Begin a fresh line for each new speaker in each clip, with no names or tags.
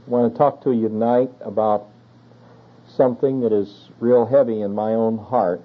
I want to talk to you tonight about something that is real heavy in my own heart.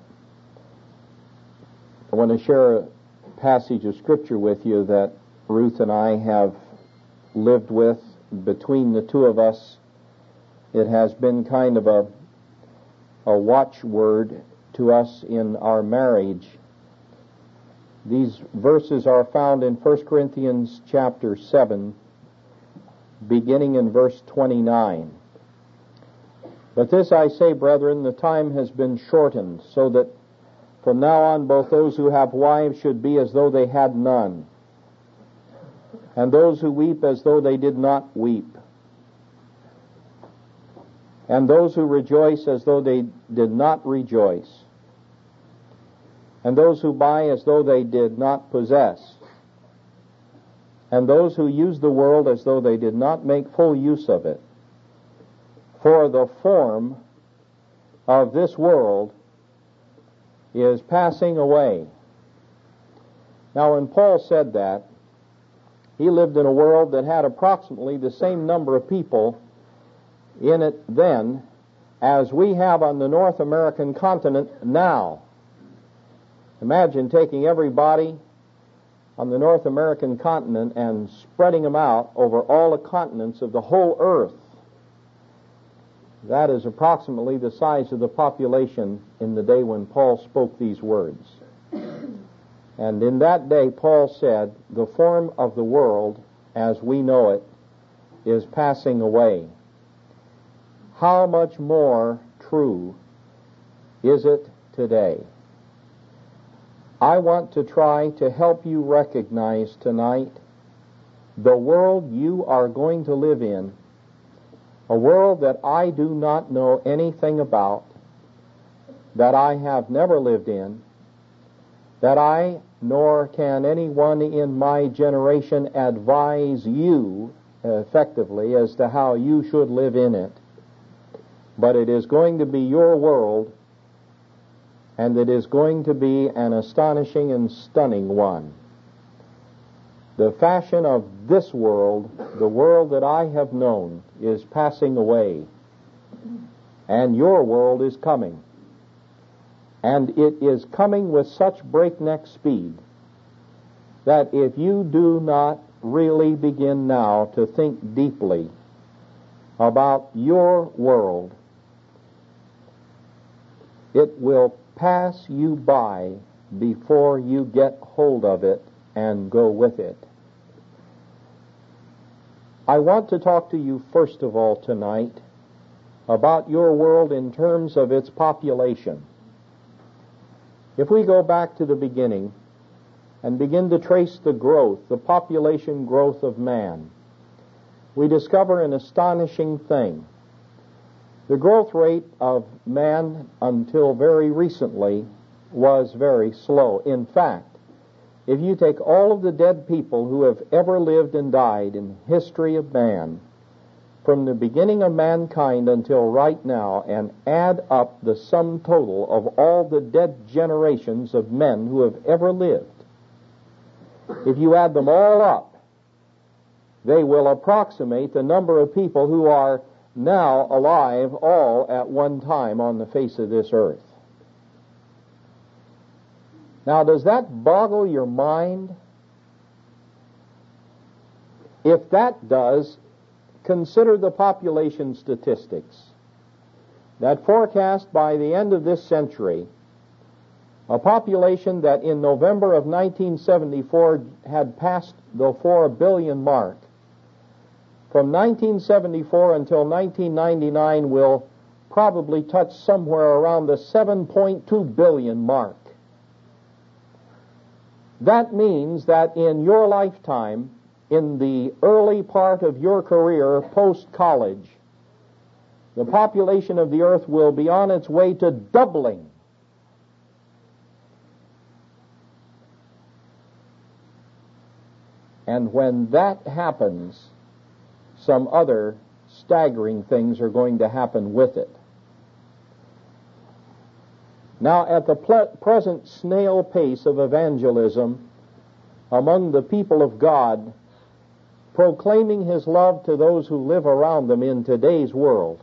I want to share a passage of Scripture with you that Ruth and I have lived with. Between the two of us, it has been kind of a watchword to us in our marriage. These verses are found in 1 Corinthians chapter 7, beginning in verse 29. But this I say, brethren, the time has been shortened, so that from now on both those who have wives should be as though they had none, and those who weep as though they did not weep, and those who rejoice as though they did not rejoice, and those who buy as though they did not possess, and those who use the world as though they did not make full use of it. For the form of this world is passing away. Now, when Paul said that, he lived in a world that had approximately the same number of people in it then as we have on the North American continent now. Imagine taking everybody on the North American continent and spreading them out over all the continents of the whole earth. That is approximately the size of the population in the day when Paul spoke these words. And in that day, Paul said, the form of the world as we know it is passing away. How much more true is it today? I want to try to help you recognize tonight the world you are going to live in, a world that I do not know anything about, that I have never lived in, that I nor can anyone in my generation advise you effectively as to how you should live in it. But it is going to be your world, and it is going to be an astonishing and stunning one. The fashion of this world, the world that I have known, is passing away, and your world is coming. And it is coming with such breakneck speed that if you do not really begin now to think deeply about your world, it will pass you by before you get hold of it and go with it. I want to talk to you first of all tonight about your world in terms of its population. If we go back to the beginning and begin to trace the growth, the population growth of man, we discover an astonishing thing. The growth rate of man until very recently was very slow. In fact, if you take all of the dead people who have ever lived and died in the history of man, from the beginning of mankind until right now, and add up the sum total of all the dead generations of men who have ever lived, if you add them all up, they will approximate the number of people who are now alive all at one time on the face of this earth. Now, does that boggle your mind? If that does, consider the population statistics that forecast by the end of this century a population that in November of 1974 had passed the 4 billion mark. From 1974 until 1999 will probably touch somewhere around the 7.2 billion mark. That means that in your lifetime, in the early part of your career post-college, the population of the earth will be on its way to doubling. And when that happens, some other staggering things are going to happen with it. Now, at the present snail pace of evangelism among the people of God, proclaiming His love to those who live around them in today's world.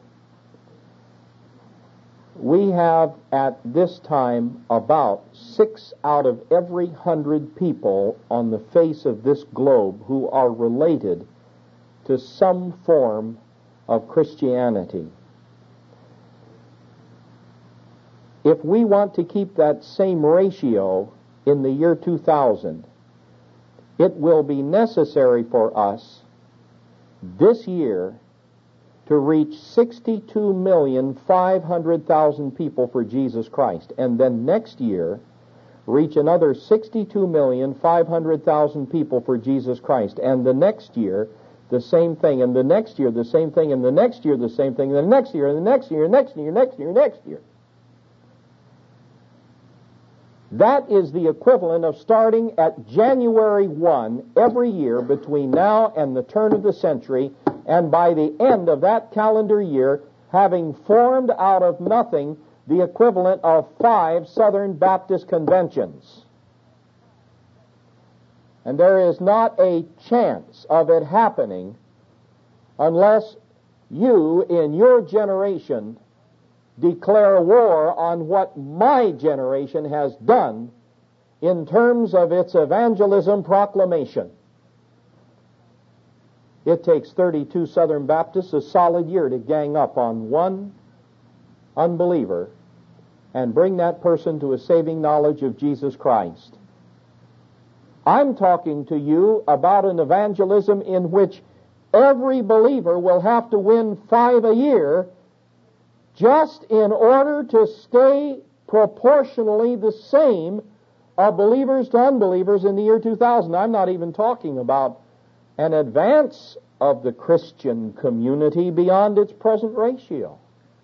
We have at this time about 6 out of every 100 people on the face of this globe who are related to some form of Christianity. If we want to keep that same ratio in the year 2000, it will be necessary for us this year to reach 62,500,000 people for Jesus Christ, and then next year reach another 62,500,000 people for Jesus Christ, and the next year the same thing, and the next year the same thing, and the next year the same thing, and the next year, and the next year, next year, next year, next year. That is the equivalent of starting at January 1 every year between now and the turn of the century, and by the end of that calendar year, having formed out of nothing the equivalent of 5 Southern Baptist conventions. And there is not a chance of it happening unless you, in your generation, declare war on what my generation has done in terms of its evangelism proclamation. It takes 32 Southern Baptists a solid year to gang up on one unbeliever and bring that person to a saving knowledge of Jesus Christ. I'm talking to you about an evangelism in which every believer will have to win 5 a year just in order to stay proportionally the same of believers to unbelievers in the year 2000. I'm not even talking about an advance of the Christian community beyond its present ratio.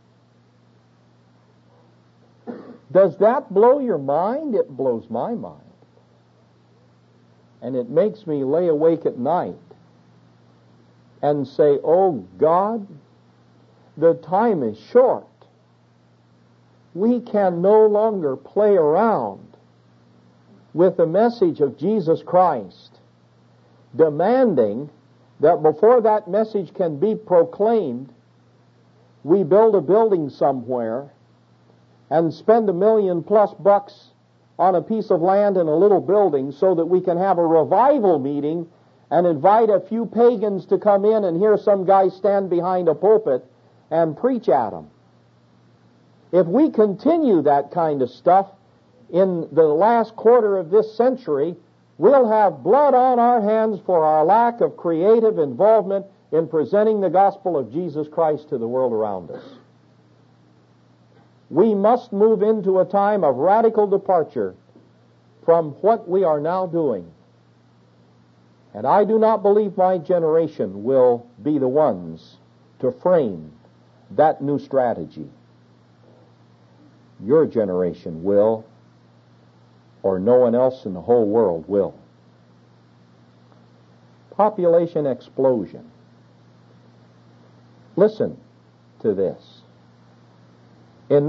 Does that blow your mind? It blows my mind. And it makes me lay awake at night and say, oh God, the time is short. We can no longer play around with the message of Jesus Christ, demanding that before that message can be proclaimed, we build a building somewhere and spend $1 million+ on a piece of land and a little building so that we can have a revival meeting and invite a few pagans to come in and hear some guy stand behind a pulpit and preach at them. If we continue that kind of stuff in the last quarter of this century, we'll have blood on our hands for our lack of creative involvement in presenting the gospel of Jesus Christ to the world around us. We must move into a time of radical departure from what we are now doing. And I do not believe my generation will be the ones to frame that new strategy. Your generation will, or no one else in the whole world will. Population explosion. Listen to this. In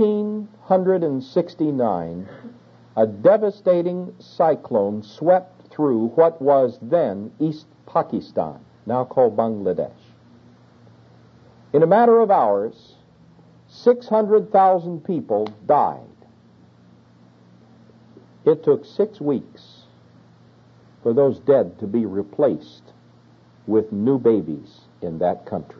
1969, a devastating cyclone swept through what was then East Pakistan, now called Bangladesh. In a matter of hours, 600,000 people died. It took 6 weeks for those dead to be replaced with new babies in that country.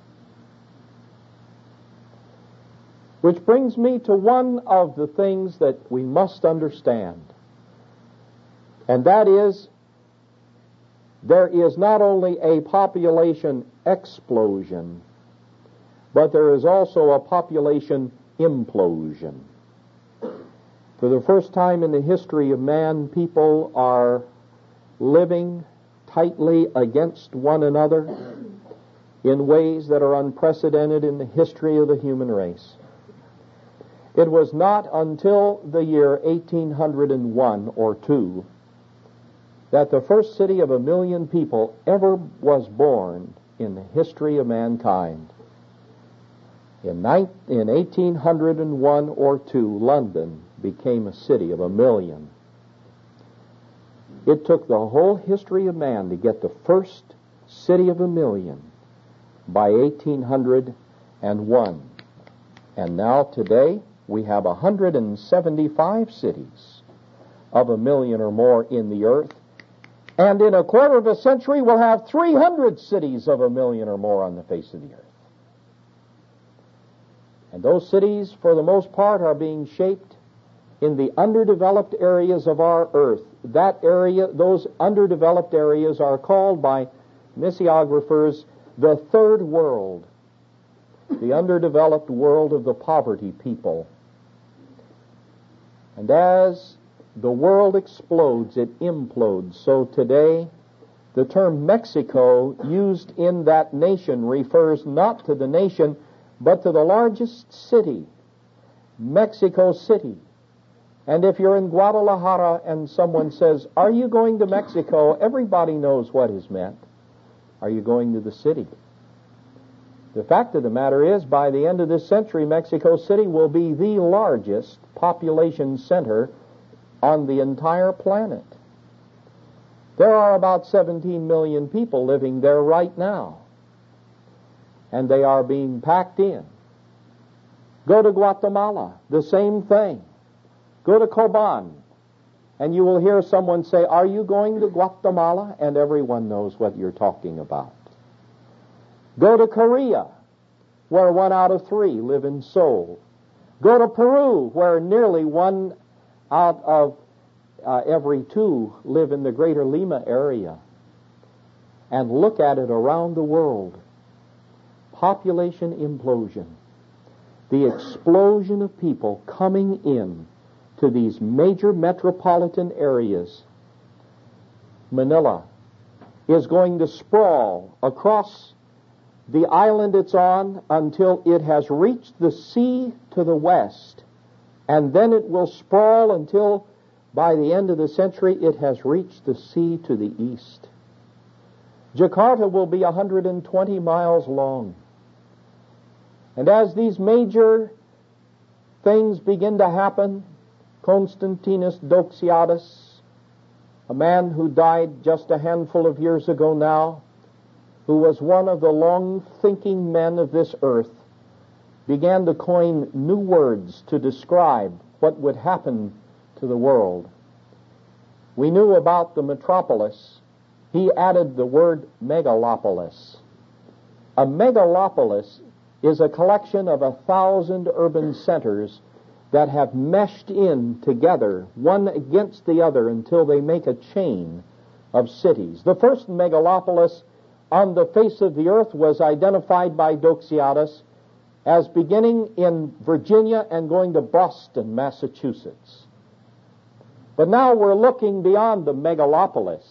Which brings me to one of the things that we must understand, and that is, there is not only a population explosion, but there is also a population implosion. For the first time in the history of man, people are living tightly against one another in ways that are unprecedented in the history of the human race. It was not until the year 1801 or 2 that the first city of 1 million people ever was born in the history of mankind. In 1801 or 2, London became a city of 1 million. It took the whole history of man to get the first city of a million by 1801. And now today we have 175 cities of a million or more in the earth. And in a quarter of a century we'll have 300 cities of a million or more on the face of the earth. And those cities, for the most part, are being shaped in the underdeveloped areas of our earth. That area, those underdeveloped areas are called by mimeographers the third world, the underdeveloped world of the poverty people. And as the world explodes, it implodes. So today, the term Mexico used in that nation refers not to the nation, but to the largest city, Mexico City. And if you're in Guadalajara and someone says, "Are you going to Mexico?" everybody knows what is meant. Are you going to the city? The fact of the matter is, by the end of this century, Mexico City will be the largest population center on the entire planet. There are about 17 million people living there right now, and they are being packed in. Go to Guatemala, the same thing. Go to Coban, and you will hear someone say, "Are you going to Guatemala?" And everyone knows what you're talking about. Go to Korea, where 1 out of 3 live in Seoul. Go to Peru, where nearly 1 out of every 2 live in the greater Lima area. And look at it around the world. Population implosion. The explosion of people coming in to these major metropolitan areas. Manila is going to sprawl across the island it's on until it has reached the sea to the west, and then it will sprawl until by the end of the century it has reached the sea to the east. Jakarta will be 120 miles long. And as these major things begin to happen, Constantinos Doxiadis, a man who died just a handful of years ago now, who was one of the long-thinking men of this earth, began to coin new words to describe what would happen to the world. We knew about the metropolis. He added the word megalopolis. A megalopolis is a collection of 1,000 urban centers that have meshed in together, one against the other, until they make a chain of cities. The first megalopolis on the face of the earth was identified by Doxiadis as beginning in Virginia and going to Boston, Massachusetts. But now we're looking beyond the megalopolis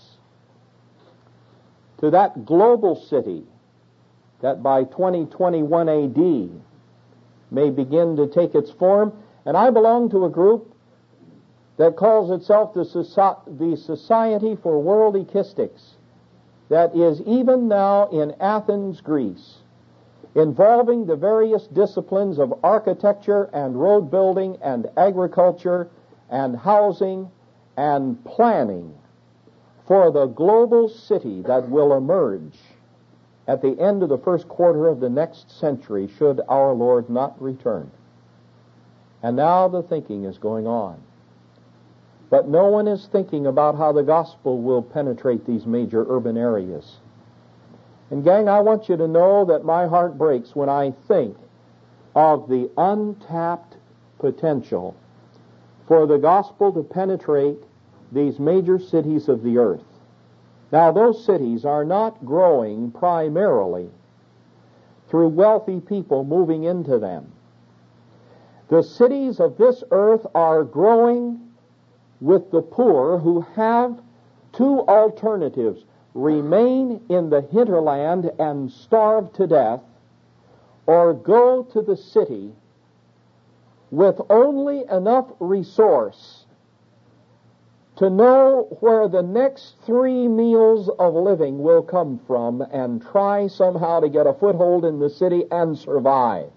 to that global city that by 2021 AD may begin to take its form. And I belong to a group that calls itself the Society for World Ecistics, that is even now in Athens, Greece, involving the various disciplines of architecture and road building and agriculture and housing and planning for the global city that will emerge at the end of the first quarter of the next century, should our Lord not return. And now the thinking is going on. But no one is thinking about how the gospel will penetrate these major urban areas. And gang, I want you to know that my heart breaks when I think of the untapped potential for the gospel to penetrate these major cities of the earth. Now, those cities are not growing primarily through wealthy people moving into them. The cities of this earth are growing with the poor who have 2 alternatives: remain in the hinterland and starve to death, or go to the city with only enough resource to know where the next 3 meals of living will come from and try somehow to get a foothold in the city and survive.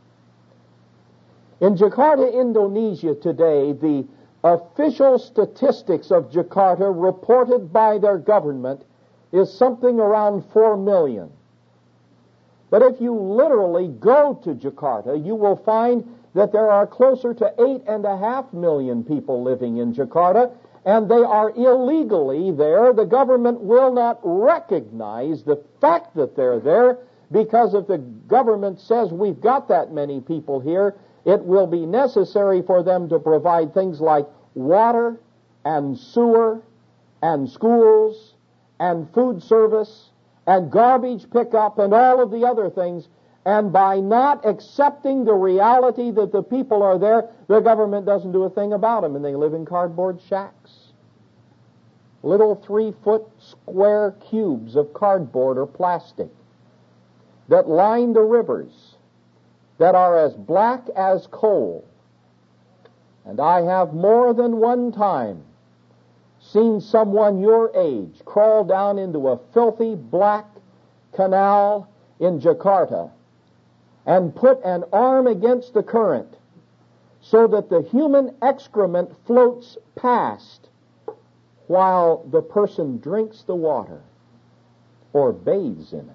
In Jakarta, Indonesia today, the official statistics of Jakarta reported by their government is something around 4 million. But if you literally go to Jakarta, you will find that there are closer to 8.5 million people living in Jakarta, and they are illegally there. The government will not recognize the fact that they're there, because if the government says we've got that many people here, it will be necessary for them to provide things like water and sewer and schools and food service and garbage pickup and all of the other things. And by not accepting the reality that the people are there, the government doesn't do a thing about them, and they live in cardboard shacks. Little 3-foot square cubes of cardboard or plastic that line the rivers that are as black as coal. And I have more than one time seen someone your age crawl down into a filthy black canal in Jakarta and put an arm against the current so that the human excrement floats past while the person drinks the water or bathes in it.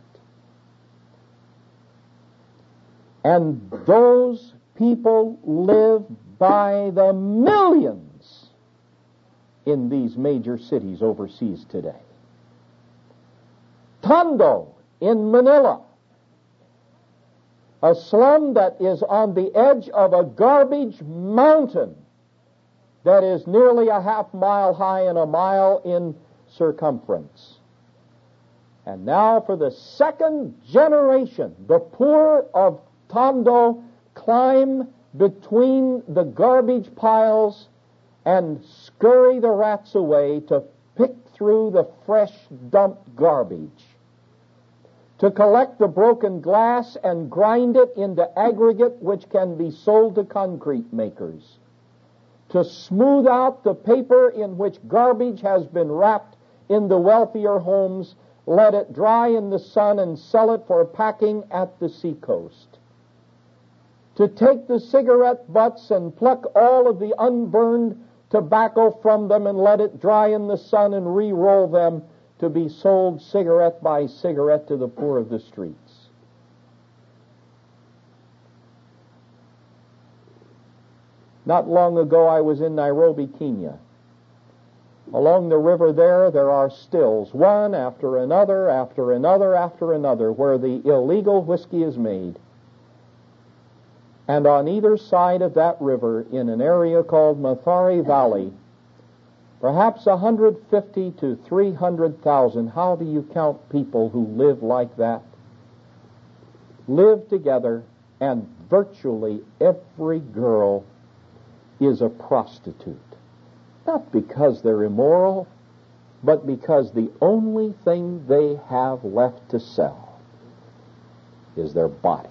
And those people live by the millions in these major cities overseas today. Tondo in Manila, a slum that is on the edge of a garbage mountain that is nearly a half mile high and a mile in circumference. And now for the second generation, the poor of Tondo climb between the garbage piles and scurry the rats away to pick through the fresh dumped garbage, to collect the broken glass and grind it into aggregate which can be sold to concrete makers, to smooth out the paper in which garbage has been wrapped in the wealthier homes, let it dry in the sun and sell it for packing at the seacoast, to take the cigarette butts and pluck all of the unburned tobacco from them and let it dry in the sun and re-roll them to be sold cigarette by cigarette to the poor of the streets. Not long ago I was in Nairobi, Kenya. Along the river there are stills, one after another, after another, after another, where the illegal whiskey is made. And on either side of that river, in an area called Mathare Valley, perhaps 150 to 300,000, how do you count people who live like that? Live together, and virtually every girl is a prostitute. Not because they're immoral, but because the only thing they have left to sell is their body.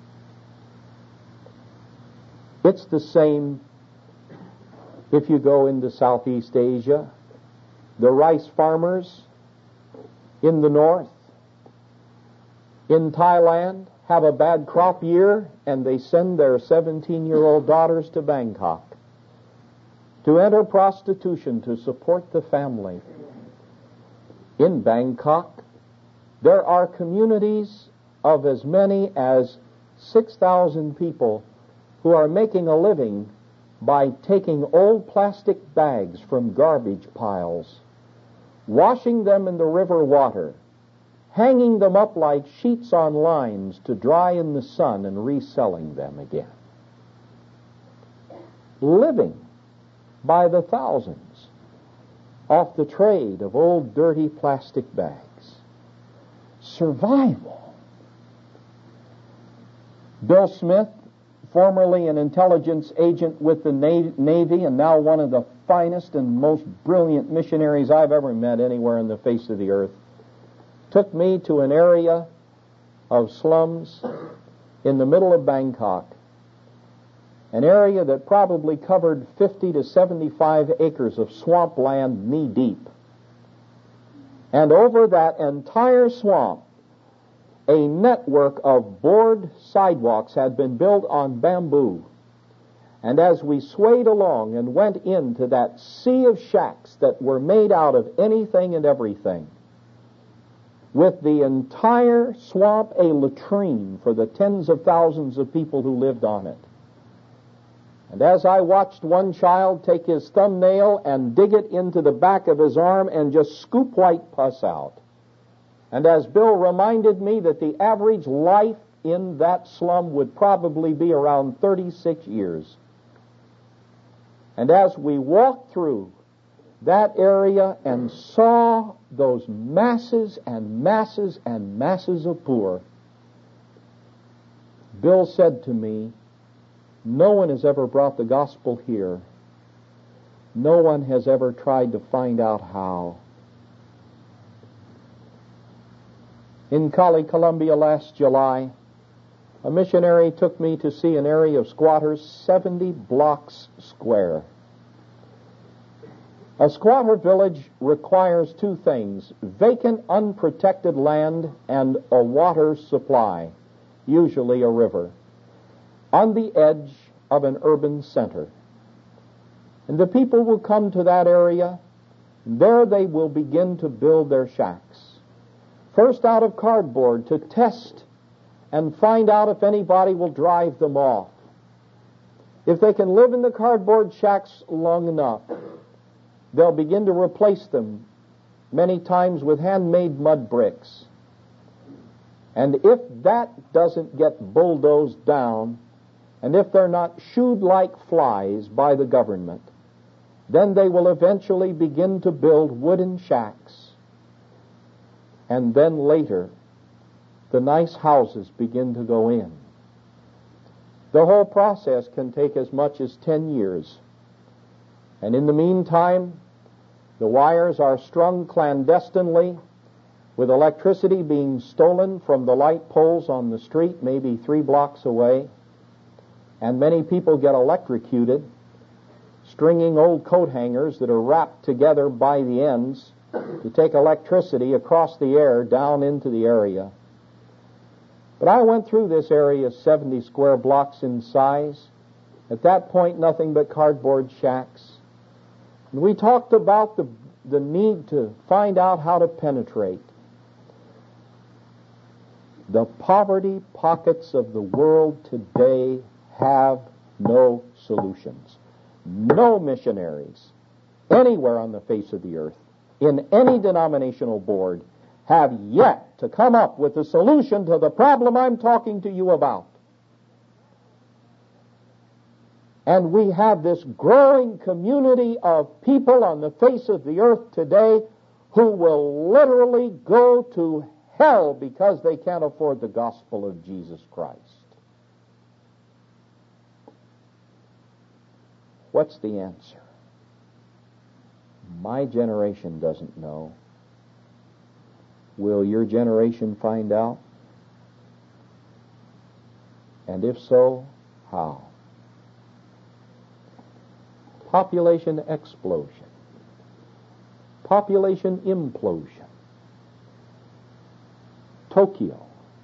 It's the same if you go into Southeast Asia. The rice farmers in the north, in Thailand, have a bad crop year, and they send their 17-year-old daughters to Bangkok to enter prostitution to support the family. In Bangkok, there are communities of as many as 6,000 people who are making a living by taking old plastic bags from garbage piles, washing them in the river water, hanging them up like sheets on lines to dry in the sun, and reselling them again. Living by the thousands off the trade of old dirty plastic bags. Survival. Bill Smith, formerly an intelligence agent with the Navy and now one of the finest and most brilliant missionaries I've ever met anywhere on the face of the earth, took me to an area of slums in the middle of Bangkok, an area that probably covered 50 to 75 acres of swampland knee-deep. And over that entire swamp, a network of board sidewalks had been built on bamboo. And as we swayed along and went into that sea of shacks that were made out of anything and everything, with the entire swamp a latrine for the tens of thousands of people who lived on it. And as I watched one child take his thumbnail and dig it into the back of his arm and just scoop white pus out, and as Bill reminded me that the average life in that slum would probably be around 36 years, and as we walked through that area and saw those masses and masses and masses of poor, Bill said to me, no one has ever brought the gospel here. No one has ever tried to find out how. In Cali, Colombia last July, a missionary took me to see an area of squatters 70 blocks square. A squatter village requires two things: vacant, unprotected land and a water supply, usually a river, on the edge of an urban center. And the people will come to that area, and there they will begin to build their shacks. First out of cardboard to test and find out if anybody will drive them off. If they can live in the cardboard shacks long enough, they'll begin to replace them many times with handmade mud bricks. And if that doesn't get bulldozed down, and if they're not shooed like flies by the government, then they will eventually begin to build wooden shacks. And then later, the nice houses begin to go in. The whole process can take as much as 10 years. And in the meantime, the wires are strung clandestinely, with electricity being stolen from the light poles on the street, maybe 3 blocks away. And many people get electrocuted, stringing old coat hangers that are wrapped together by the ends to take electricity across the air down into the area. But I went through this area, 70 square blocks in size. At that point, nothing but cardboard shacks. And we talked about the need to find out how to penetrate. The poverty pockets of the world today have no solutions. No missionaries anywhere on the face of the earth, in any denominational board, have yet to come up with a solution to the problem I'm talking to you about. And we have this growing community of people on the face of the earth today who will literally go to hell because they can't afford the gospel of Jesus Christ. What's the answer? My generation doesn't know. Will your generation find out? And if so, how? Population explosion. Population implosion. Tokyo.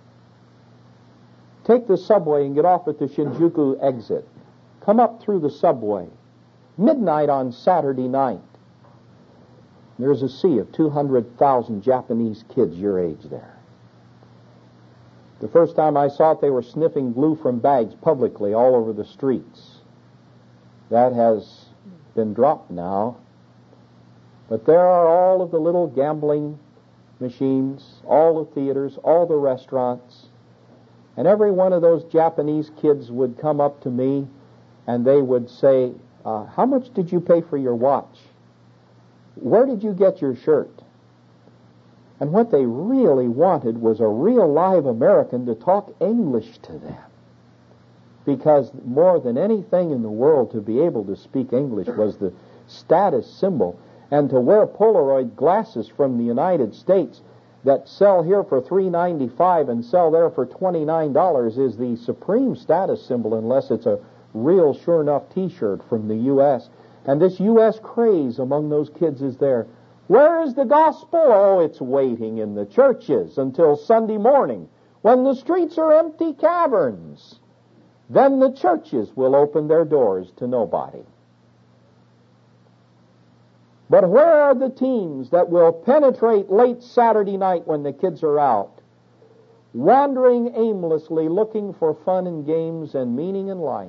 Take the subway and get off at the Shinjuku exit. Come up through the subway. Midnight on Saturday night. There's a sea of 200,000 Japanese kids your age there. The first time I saw it, they were sniffing glue from bags publicly all over the streets. That has been dropped now. But there are all of the little gambling machines, all the theaters, all the restaurants. And every one of those Japanese kids would come up to me and they would say, how much did you pay for your watch? Where did you get your shirt? And what they really wanted was a real live American to talk English to them. Because more than anything in the world, to be able to speak English was the status symbol. And to wear Polaroid glasses from the United States that sell here for $3.95 and sell there for $29 is the supreme status symbol, unless it's a real sure enough T-shirt from the U.S. And this U.S. craze among those kids is there. Where is the gospel? Oh, it's waiting in the churches until Sunday morning, when the streets are empty caverns. Then the churches will open their doors to nobody. But where are the teams that will penetrate late Saturday night when the kids are out, wandering aimlessly, looking for fun and games and meaning in life?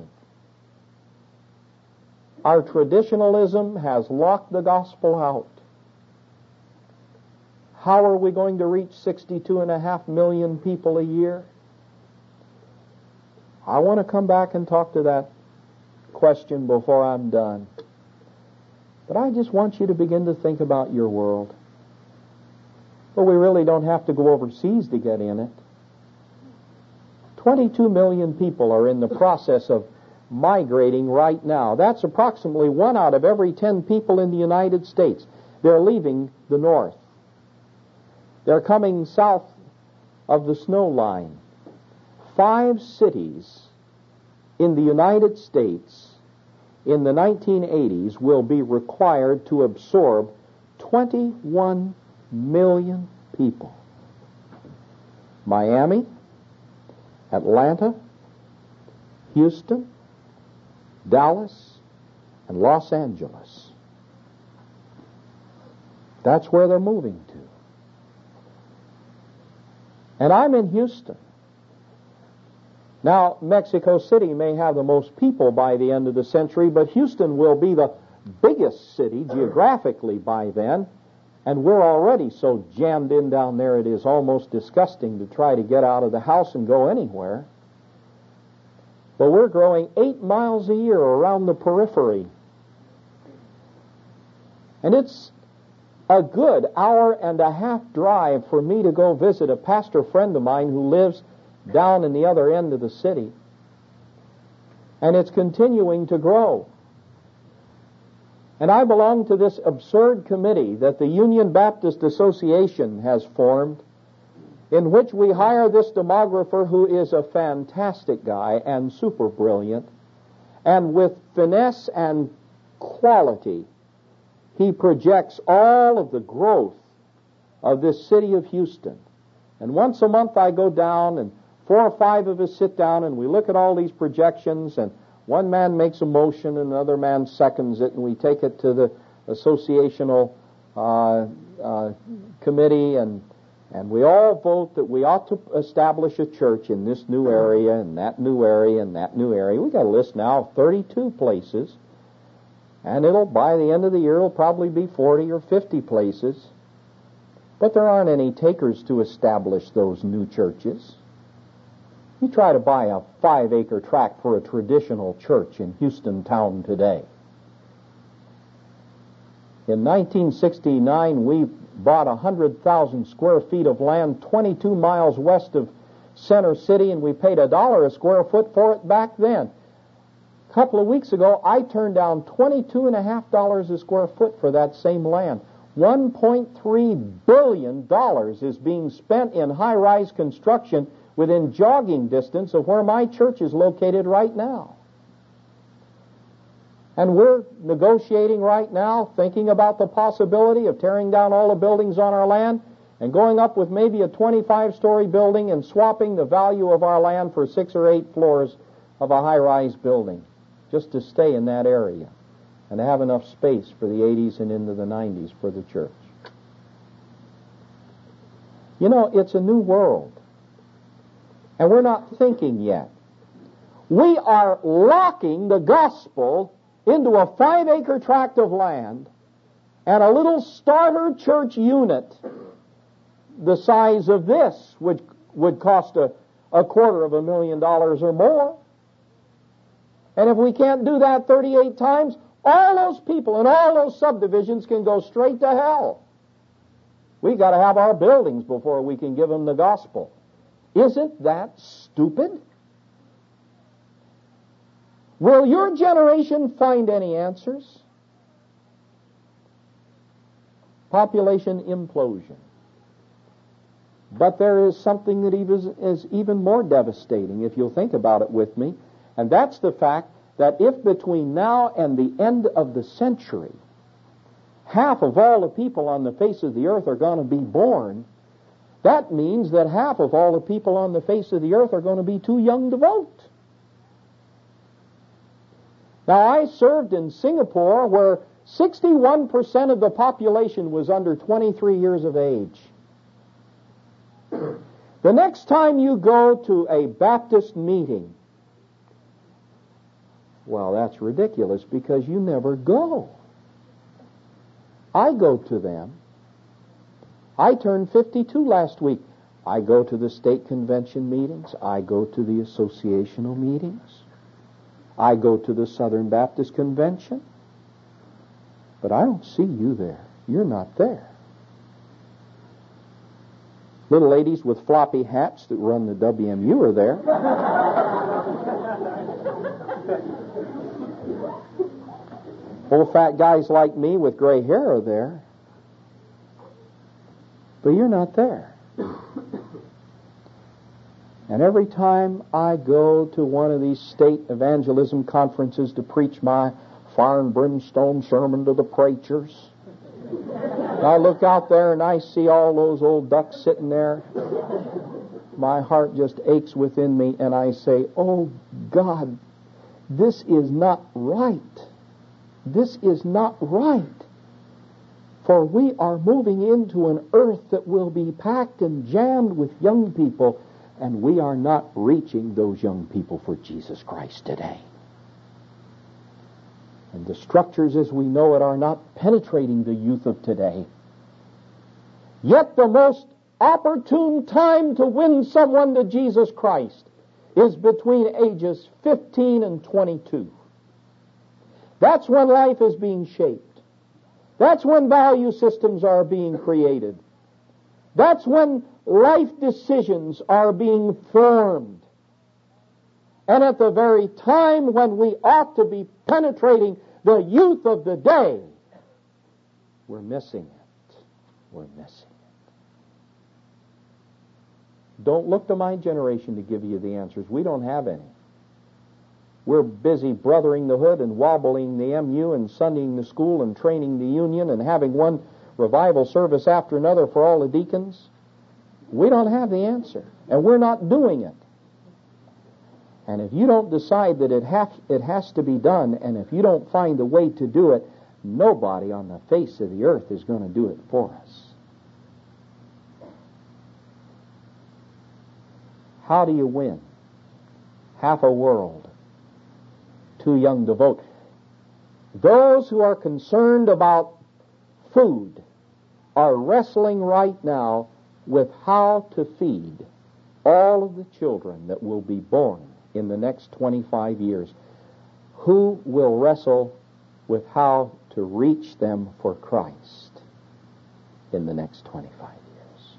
Our traditionalism has locked the gospel out. How are we going to reach 62.5 million people a year? I want to come back and talk to that question before I'm done. But I just want you to begin to think about your world. But we really don't have to go overseas to get in it. 22 million people are in the process of migrating right now. That's approximately 1 out of every 10 people in the United States. They're leaving the north. They're coming south of the snow line. 5 cities in the United States in the 1980s will be required to absorb 21 million people. Miami, Atlanta, Houston, Dallas, and Los Angeles. That's where they're moving to. And I'm in Houston. Now, Mexico City may have the most people by the end of the century, but Houston will be the biggest city geographically by then, and we're already so jammed in down there it is almost disgusting to try to get out of the house and go anywhere. But we're growing 8 miles a year around the periphery. And it's a good hour-and-a-half drive for me to go visit a pastor friend of mine who lives down in the other end of the city. And it's continuing to grow. And I belong to this absurd committee that the Union Baptist Association has formed, in which we hire this demographer who is a fantastic guy and super brilliant, and with finesse and quality, he projects all of the growth of this city of Houston. And once a month I go down, and 4 or 5 of us sit down, and we look at all these projections, and one man makes a motion, and another man seconds it, and we take it to the associational committee, and we all vote that we ought to establish a church in this new area, and that new area, and that new area. We've got a list now of 32 places, and by the end of the year, it'll probably be 40 or 50 places. But there aren't any takers to establish those new churches. You try to buy a 5-acre tract for a traditional church in Houston town today. In 1969, we bought 100,000 square feet of land 22 miles west of Center City, and we paid $1 a square foot for it back then. A couple of weeks ago, I turned down $22.50 a square foot for that same land. $1.3 billion is being spent in high-rise construction within jogging distance of where my church is located right now. And we're negotiating right now, thinking about the possibility of tearing down all the buildings on our land and going up with maybe a 25-story building and swapping the value of our land for 6 or 8 floors of a high-rise building, just to stay in that area and have enough space for the 80s and into the 90s for the church. You know, it's a new world. And we're not thinking yet. We are locking the gospel into a 5-acre tract of land and a little starter church unit the size of this would cost a $250,000 or more. And if we can't do that 38 times, all those people in all those subdivisions can go straight to hell. We've got to have our buildings before we can give them the gospel. Isn't that stupid? Will your generation find any answers? Population implosion. But there is something that is even more devastating, if you'll think about it with me, and that's the fact that if between now and the end of the century, half of all the people on the face of the earth are going to be born, that means that half of all the people on the face of the earth are going to be too young to vote. Now, I served in Singapore, where 61% of the population was under 23 years of age. The next time you go to a Baptist meeting, well, that's ridiculous because you never go. I go to them. I turned 52 last week. I go to the state convention meetings. I go to the associational meetings. I go to the Southern Baptist Convention. But I don't see you there. You're not there. Little ladies with floppy hats that run the WMU are there. Old fat guys like me with gray hair are there. But you're not there. And every time I go to one of these state evangelism conferences to preach my fire and brimstone sermon to the preachers, I look out there and I see all those old ducks sitting there. My heart just aches within me and I say, oh God, this is not right. This is not right. For we are moving into an earth that will be packed and jammed with young people, and we are not reaching those young people for Jesus Christ today. And the structures as we know it are not penetrating the youth of today. Yet the most opportune time to win someone to Jesus Christ is between ages 15 and 22. That's when life is being shaped. That's when value systems are being created. That's when life decisions are being formed. And at the very time when we ought to be penetrating the youth of the day, we're missing it. We're missing it. Don't look to my generation to give you the answers. We don't have any. We're busy brothering the hood and wobbling the MU and Sundaying the school and training the union and having one revival service after another for all the deacons. We don't have the answer, and we're not doing it. And if you don't decide that it has to be done, and if you don't find a way to do it, nobody on the face of the earth is going to do it for us. How do you win? Half a world. Too young to vote. Those who are concerned about food are wrestling right now with how to feed all of the children that will be born in the next 25 years. Who will wrestle with how to reach them for Christ in the next 25 years?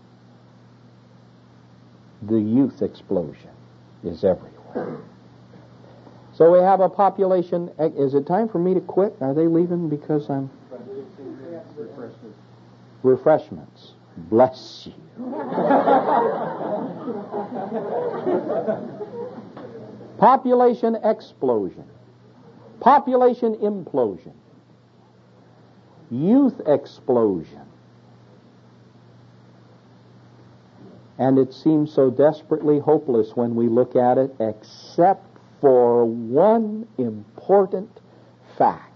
The youth explosion is everywhere. So we have a population. Is it time for me to quit? Are they leaving because I'm... Refreshments. Bless you. Population explosion. Population implosion. Youth explosion. And it seems so desperately hopeless when we look at it, except for one important fact.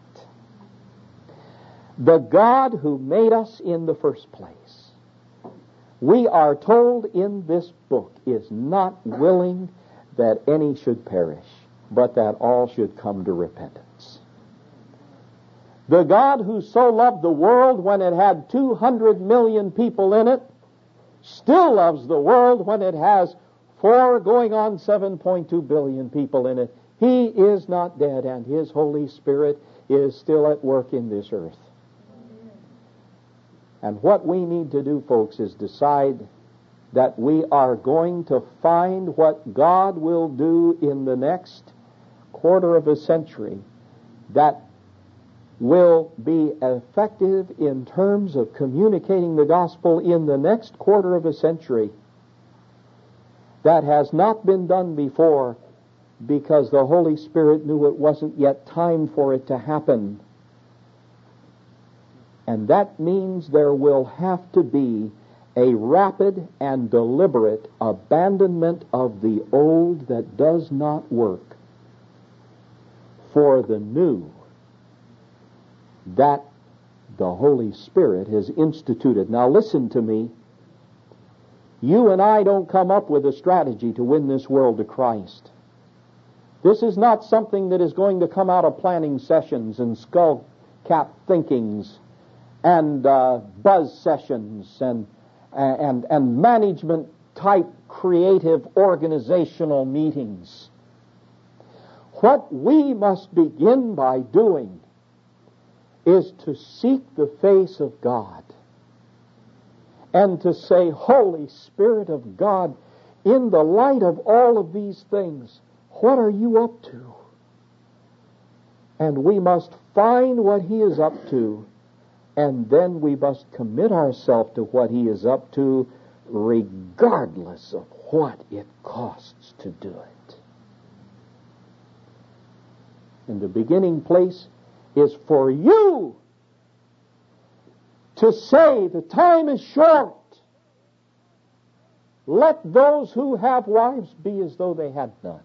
The God who made us in the first place, we are told in this book, is not willing that any should perish, but that all should come to repentance. The God who so loved the world when it had 200 million people in it, still loves the world when it has 4 going on 7.2 billion people in it. He is not dead, and His Holy Spirit is still at work in this earth. And what we need to do, folks, is decide that we are going to find what God will do in the next quarter of a century that will be effective in terms of communicating the gospel in the next quarter of a century that has not been done before, because the Holy Spirit knew it wasn't yet time for it to happen. And that means there will have to be a rapid and deliberate abandonment of the old that does not work for the new that the Holy Spirit has instituted. Now listen to me. You and I don't come up with a strategy to win this world to Christ. This is not something that is going to come out of planning sessions and skull-cap thinkings and buzz sessions and management-type creative organizational meetings. What we must begin by doing is to seek the face of God and to say, Holy Spirit of God, in the light of all of these things, what are you up to? And we must find what He is up to, and then we must commit ourselves to what He is up to, regardless of what it costs to do it. And the beginning place is for you to say the time is short. Let those who have wives be as though they had none.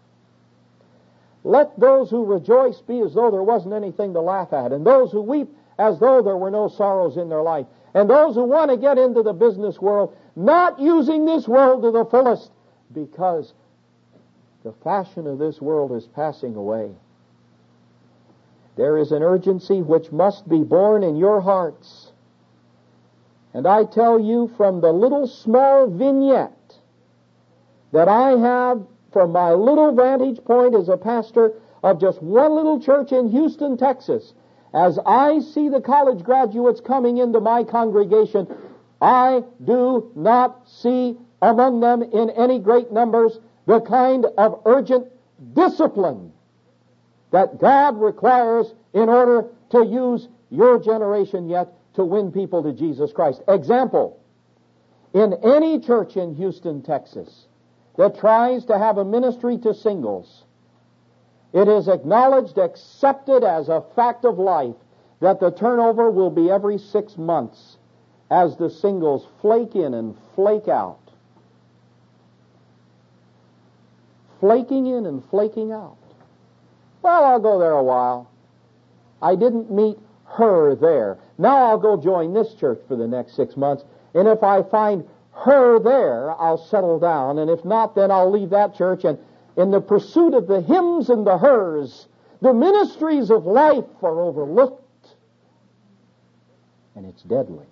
Let those who rejoice be as though there wasn't anything to laugh at, and those who weep as though there were no sorrows in their life, and those who want to get into the business world, not using this world to the fullest, because the fashion of this world is passing away. There is an urgency which must be born in your hearts. And I tell you, from the little small vignette that I have from my little vantage point as a pastor of just one little church in Houston, Texas, as I see the college graduates coming into my congregation, I do not see among them in any great numbers the kind of urgent discipline that God requires in order to use your generation yet to win people to Jesus Christ. Example, in any church in Houston, Texas, that tries to have a ministry to singles, it is acknowledged, accepted as a fact of life, that the turnover will be every 6 months as the singles flake in and flake out. Flaking in and flaking out. Well, I'll go there a while. I didn't meet her there. Now I'll go join this church for the next 6 months, and if I find her there, I'll settle down, and if not, then I'll leave that church, and in the pursuit of the hims and the hers, the ministries of life are overlooked, and it's deadly.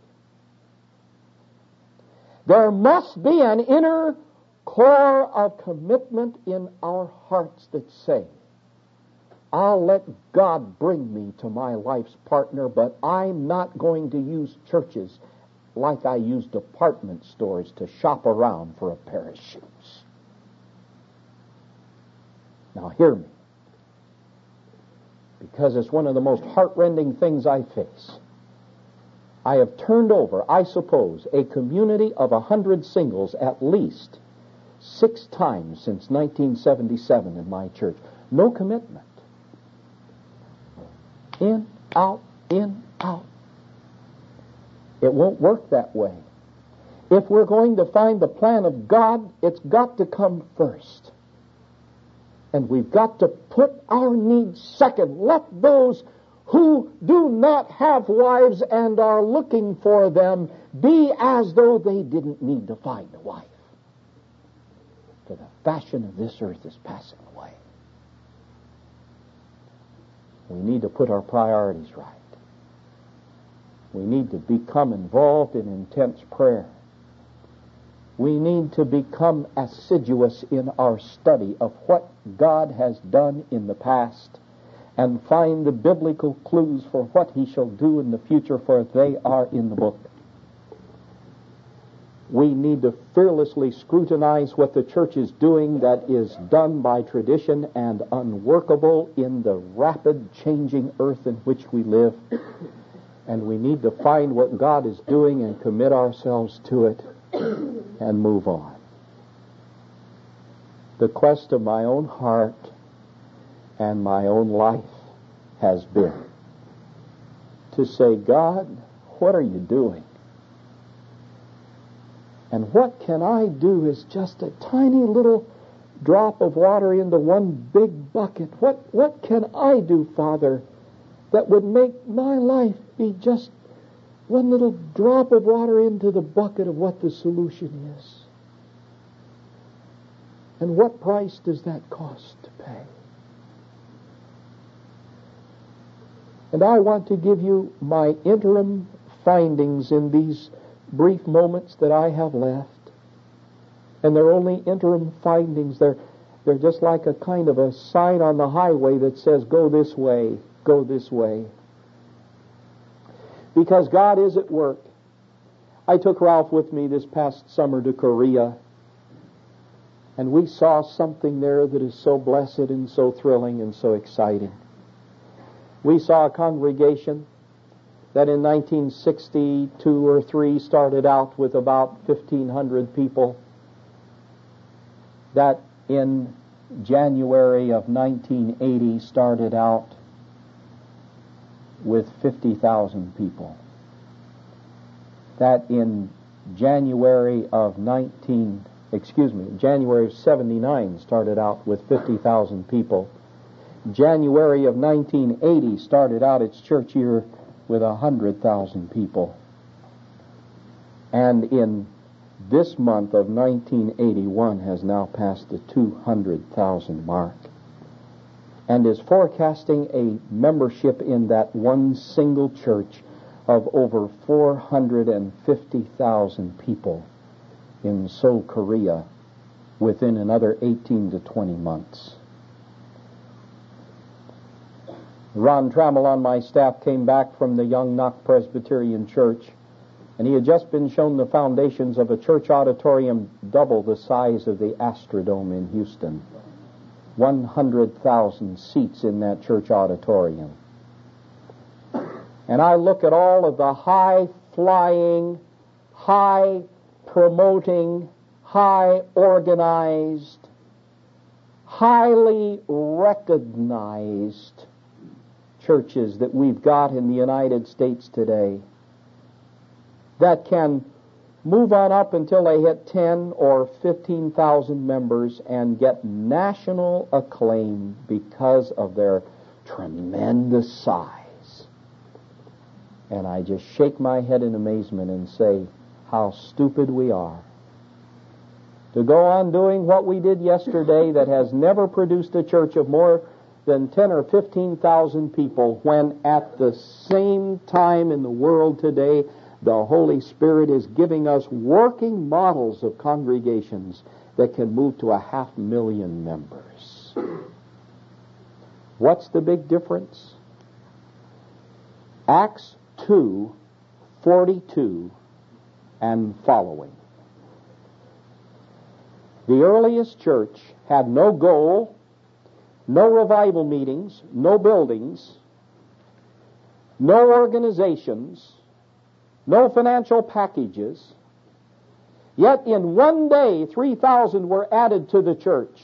There must be an inner core of commitment in our hearts that say, I'll let God bring me to my life's partner, but I'm not going to use churches like I use department stores to shop around for a pair of shoes. Now hear me, because it's one of the most heartrending things I face. I have turned over, I suppose, a community of 100 singles at least 6 times since 1977 in my church. No commitment. In, out, in, out. It won't work that way. If we're going to find the plan of God, it's got to come first. And we've got to put our needs second. Let those who do not have wives and are looking for them be as though they didn't need to find a wife. For the fashion of this earth is passing away. We need to put our priorities right. We need to become involved in intense prayer. We need to become assiduous in our study of what God has done in the past and find the biblical clues for what He shall do in the future, for they are in the book. We need to fearlessly scrutinize what the church is doing that is done by tradition and unworkable in the rapid changing earth in which we live. And we need to find what God is doing and commit ourselves to it and move on. The quest of my own heart and my own life has been to say, God, what are you doing? And what can I do is just a tiny little drop of water into one big bucket. What can I do, Father, that would make my life be just one little drop of water into the bucket of what the solution is. And what price does that cost to pay? And I want to give you my interim findings in these brief moments that I have left. And they're only interim findings. They're just like a kind of a sign on the highway that says, go this way, go this way. Because God is at work. I took Ralph with me this past summer to Korea, and we saw something there that is so blessed and so thrilling and so exciting. We saw a congregation that in 1962 or 3 started out with about 1,500 people, that in January of 1980 started out with 50,000 people. That in January of 79 started out with 50,000 people. January of 1980 started out its church year with 100,000 people. And in this month of 1981 has now passed the 200,000 mark, and is forecasting a membership in that one single church of over 450,000 people in Seoul, Korea, within another 18 to 20 months. Ron Trammell on my staff came back from the Young Knock Presbyterian Church, and he had just been shown the foundations of a church auditorium double the size of the Astrodome in Houston. 100,000 seats in that church auditorium. And I look at all of the high-flying, high-promoting, high-organized, highly recognized churches that we've got in the United States today that can move on up until they hit 10 or 15,000 members and get national acclaim because of their tremendous size. And I just shake my head in amazement and say, how stupid we are to go on doing what we did yesterday that has never produced a church of more than 10 or 15,000 people, when at the same time in the world today the Holy Spirit is giving us working models of congregations that can move to 500,000 members. What's the big difference? Acts 2:42 and following. The earliest church had no goal, no revival meetings, no buildings, no organizations, no financial packages. Yet in one day, 3,000 were added to the church.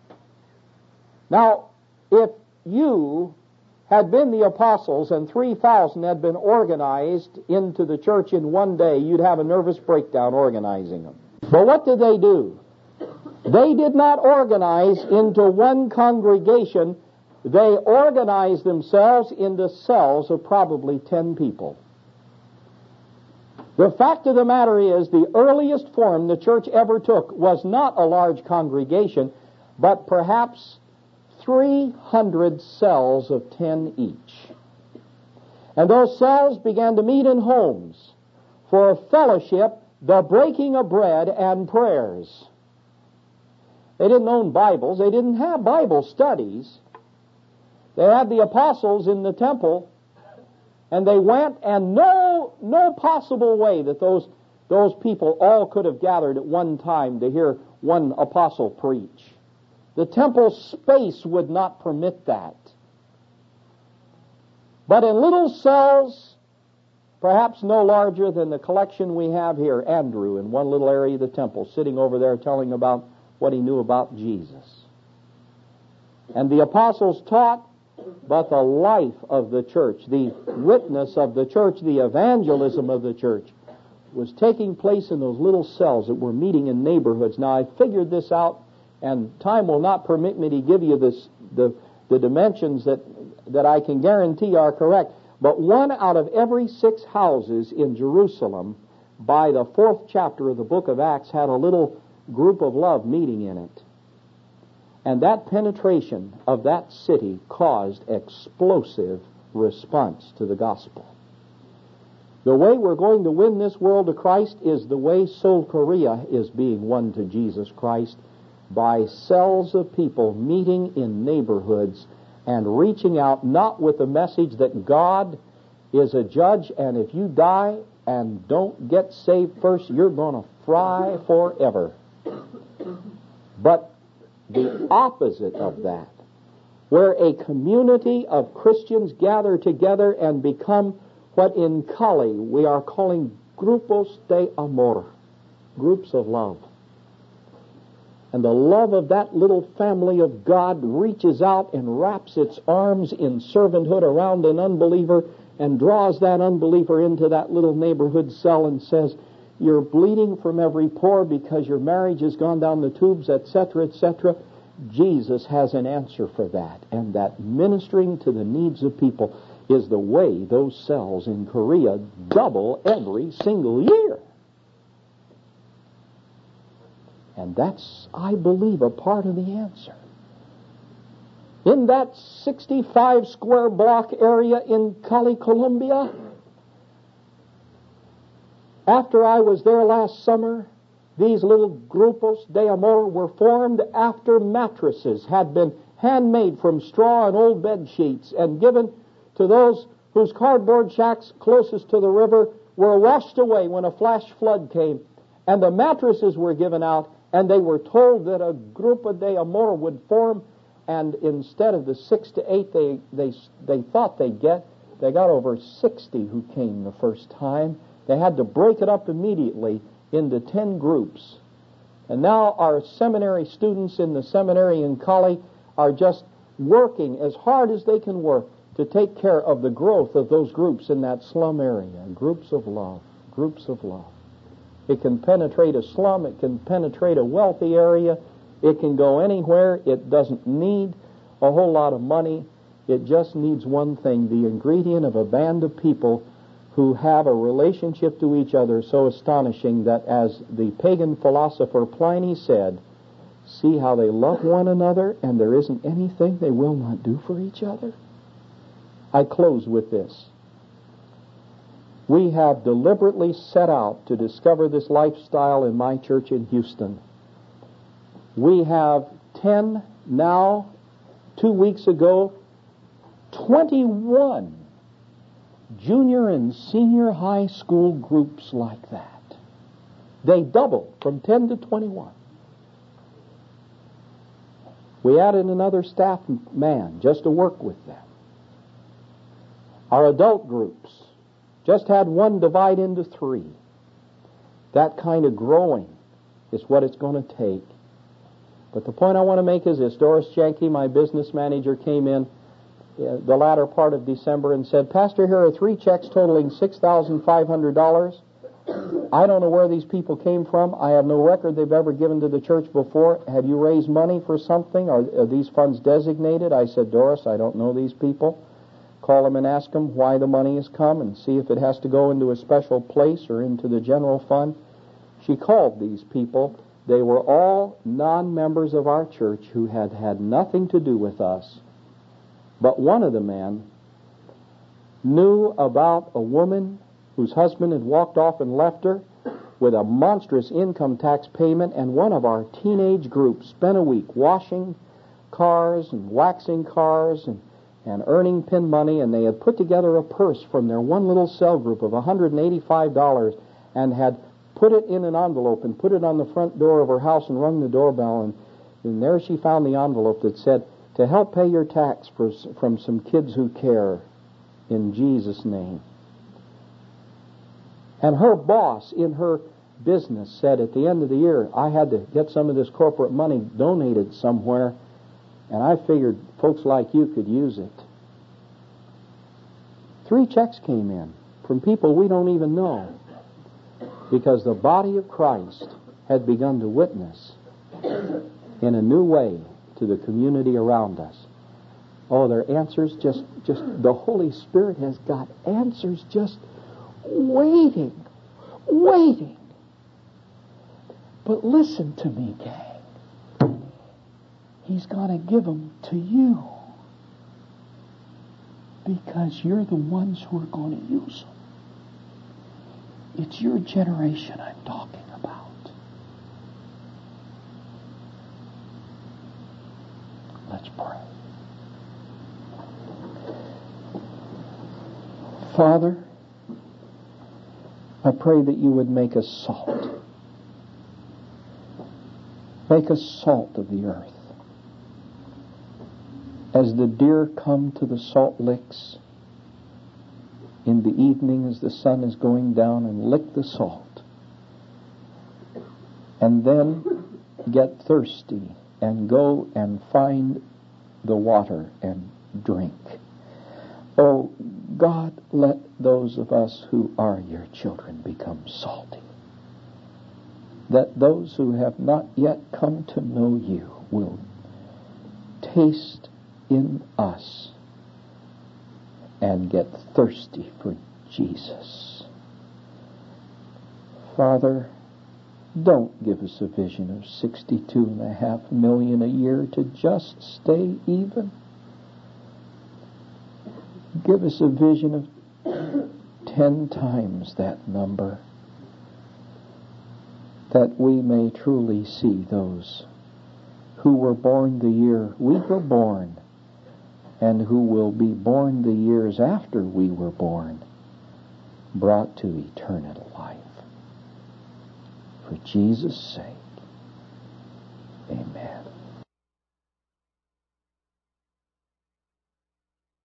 Now, if you had been the apostles and 3,000 had been organized into the church in one day, you'd have a nervous breakdown organizing them. But what did they do? They did not organize into one congregation. They organized themselves into cells of probably 10 people. The fact of the matter is, the earliest form the church ever took was not a large congregation, but perhaps 300 cells of 10 each. And those cells began to meet in homes for fellowship, the breaking of bread, and prayers. They didn't own Bibles. They didn't have Bible studies. They had the apostles in the temple, and they went, and no possible way that those people all could have gathered at one time to hear one apostle preach. The temple space would not permit that. But in little cells, perhaps no larger than the collection we have here, Andrew, in one little area of the temple, sitting over there telling about what he knew about Jesus. And the apostles taught, but the life of the church, the witness of the church, the evangelism of the church was taking place in those little cells that were meeting in neighborhoods. Now, I figured this out, and time will not permit me to give you the dimensions that that I can guarantee are correct, but 1 out of every 6 houses in Jerusalem by the 4th chapter of the book of Acts had a little group of love meeting in it. And that penetration of that city caused explosive response to the gospel. The way we're going to win this world to Christ is the way Seoul, Korea is being won to Jesus Christ, by cells of people meeting in neighborhoods and reaching out, not with the message that God is a judge, and if you die and don't get saved first, you're going to fry forever. But the opposite of that, where a community of Christians gather together and become what in Kali we are calling grupos de amor, groups of love. And the love of that little family of God reaches out and wraps its arms in servanthood around an unbeliever and draws that unbeliever into that little neighborhood cell and says, you're bleeding from every pore because your marriage has gone down the tubes, etc., etc. Jesus has an answer for that. And that ministering to the needs of people is the way those cells in Korea double every single year. And that's, I believe, a part of the answer. In that 65 square block area in Cali, Colombia, after I was there last summer, these little grupos de amor were formed after mattresses had been handmade from straw and old bed sheets and given to those whose cardboard shacks closest to the river were washed away when a flash flood came. And the mattresses were given out, and they were told that a grupo de amor would form, and instead of the 6 to 8 they thought they'd get, they got over 60 who came the first time. They had to break it up immediately into 10 groups. And now our seminary students in the seminary in Cali are just working as hard as they can work to take care of the growth of those groups in that slum area. Groups of love. Groups of love. It can penetrate a slum. It can penetrate a wealthy area. It can go anywhere. It doesn't need a whole lot of money. It just needs one thing, the ingredient of a band of people who have a relationship to each other so astonishing that, as the pagan philosopher Pliny said, see how they love one another and there isn't anything they will not do for each other. I close with this. We have deliberately set out to discover this lifestyle in my church in Houston. We have 10 now, 2 weeks ago, 21 junior and senior high school groups like that. They double from 10 to 21. We added another staff man just to work with them. Our adult groups just had one divide into 3. That kind of growing is what it's going to take. But the point I want to make is this. Doris Janke, my business manager, came in the latter part of December and said, Pastor, here are 3 checks totaling $6,500. I don't know where these people came from. I have no record they've ever given to the church before. Have you raised money for something? Are these funds designated? I said, Doris, I don't know these people. Call them and ask them why the money has come and see if it has to go into a special place or into the general fund. She called these people. They were all non-members of our church who had had nothing to do with us. But one of the men knew about a woman whose husband had walked off and left her with a monstrous income tax payment, and one of our teenage groups spent a week washing cars and waxing cars and earning pin money, and they had put together a purse from their one little cell group of $185 and had put it in an envelope and put it on the front door of her house and rung the doorbell, and there she found the envelope that said, to help pay your tax from some kids who care, in Jesus' name. And her boss in her business said at the end of the year, I had to get some of this corporate money donated somewhere, and I figured folks like you could use it. 3 checks came in from people we don't even know, because the body of Christ had begun to witness in a new way to the community around us.
Oh, there are answers just the Holy Spirit has got answers just waiting. But listen to me, gang. He's going to give them to you. Because you're the ones who are going to use them. It's your generation I'm talking about. Let's pray. Father, I pray that you would make us salt. Make us salt of the earth. As the deer come to the salt licks in the evening as the sun is going down and lick the salt, and then get thirsty and go and find the water and drink. Oh, God, let those of us who are your children become salty. That those who have not yet come to know you will taste in us and get thirsty for Jesus. Father, don't give us a vision of 62.5 million a year to just stay even. Give us a vision of 10 times that number, that we may truly see those who were born the year we were born and who will be born the years after we were born, brought to eternal life. For Jesus' sake, amen.